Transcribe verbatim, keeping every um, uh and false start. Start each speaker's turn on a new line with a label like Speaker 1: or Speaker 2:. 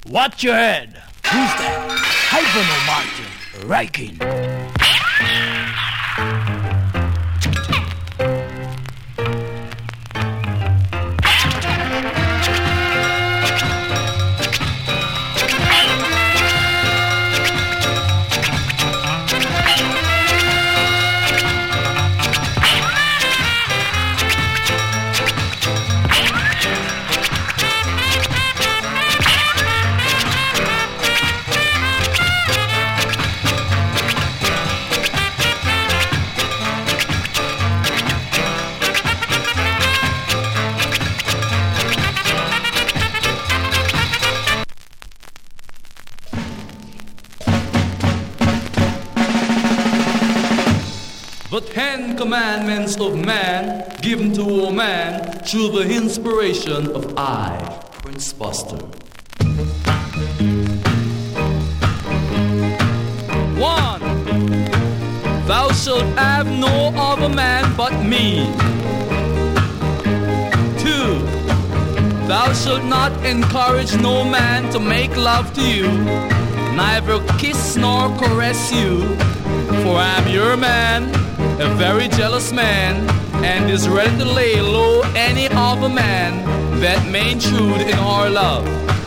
Speaker 1: Watch your head. Who's that? Hypno Martin. Riking.
Speaker 2: The Ten Commandments of Man, given to all man through the inspiration of I, Prince Buster. One, thou shalt have no other man but me. Two, thou shalt not encourage no man to make love to you, neither kiss nor caress you, for I am your man, a very jealous man, and is ready to lay low any other man that may intrude in our love.